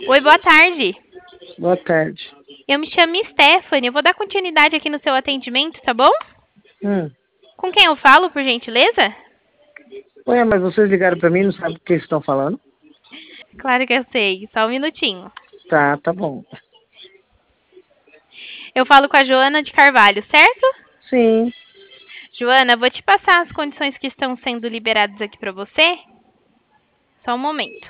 Oi, boa tarde. Boa tarde. Eu me chamo Stephanie. Eu vou dar continuidade aqui no seu atendimento, tá bom? Hum. Com quem eu falo, por gentileza? Ué, mas vocês ligaram pra mim e não sabem o que estão falando? Claro que eu sei. Só um minutinho. Tá bom. Eu falo com a Joana de Carvalho, certo? Sim. Joana, vou te passar as condições que estão sendo liberadas aqui pra você. Só um momento.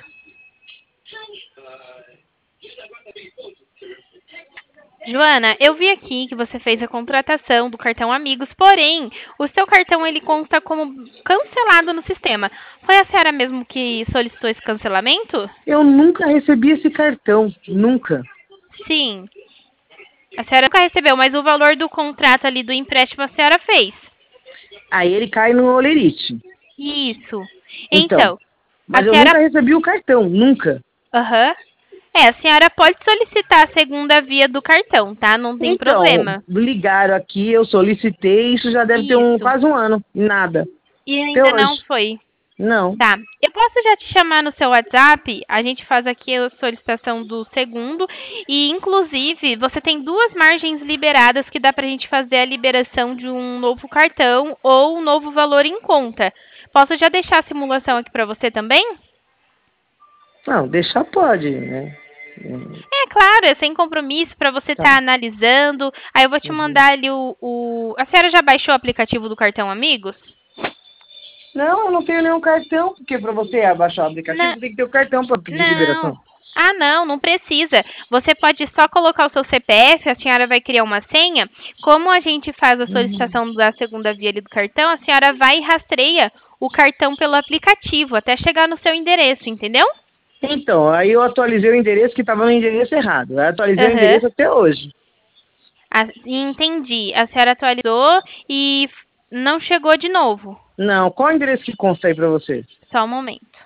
Joana, eu vi aqui que você fez a contratação do cartão Amigos, porém, o seu cartão ele consta como cancelado no sistema. Foi a senhora mesmo que solicitou esse cancelamento? Eu nunca recebi esse cartão. Nunca. Sim. A senhora nunca recebeu, mas o valor do contrato ali do empréstimo a senhora fez. Aí ele cai no Olerite. Isso. Então. Então, a Mas eu senhora. nunca recebi o cartão. Nunca. Aham. É, a senhora pode solicitar a segunda via do cartão, tá? Não tem Então, problema. ligaram aqui, eu solicitei, isso já deve ter Isso. quase um ano. Nada. E Até ainda hoje. não foi. Não. Tá. Eu posso já te chamar no seu WhatsApp? A gente faz aqui a solicitação do segundo. E, inclusive, você tem duas margens liberadas que dá pra gente fazer a liberação de um novo cartão ou um novo valor em conta. Posso já deixar a simulação aqui pra você também? Não, deixar pode, né? É claro, é sem compromisso pra você Tá. estar analisando. Aí eu vou te Uhum. mandar ali A senhora já baixou o aplicativo do cartão Amigos? Não, eu não tenho nenhum cartão, porque para você abaixar o Não. aplicativo tem que ter o cartão para pedir Não. liberação. Ah, não, não precisa. Você pode só colocar o seu CPF, a senhora vai criar uma senha. Como a gente faz a solicitação da segunda via ali do cartão, a senhora vai e rastreia o cartão pelo aplicativo até chegar no seu endereço, entendeu? Então, aí eu atualizei o endereço que estava no endereço errado. Eu atualizei o Aham. endereço até hoje. Entendi. A senhora atualizou e não chegou de novo. Não, qual o endereço que consta aí para você? Só um momento.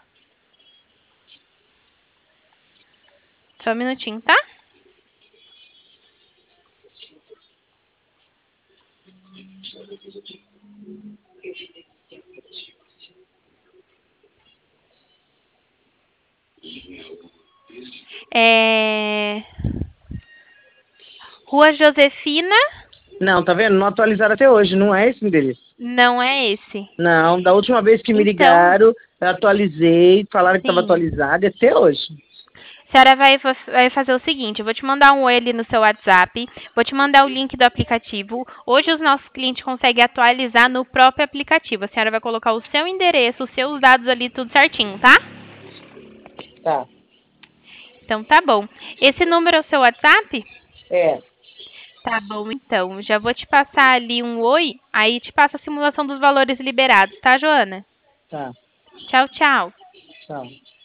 Só um minutinho, tá? É... Rua Josefina, Não, tá vendo? Não atualizaram até hoje, não é esse endereço. não é esse. Não, da última vez que me Então, ligaram, eu atualizei, falaram que estava sim. atualizado e até hoje. A senhora vai fazer o seguinte, eu vou te mandar um oi ali no seu WhatsApp, vou te mandar o link do aplicativo. Hoje os nossos clientes conseguem atualizar no próprio aplicativo. A senhora vai colocar o seu endereço, os seus dados ali, tudo certinho, tá? Tá. Então tá bom. Esse número é o seu WhatsApp? É. Tá bom, então. Já vou te passar ali um oi, aí te passa a simulação dos valores liberados, tá, Joana? Tá. Tchau, tchau. Tchau.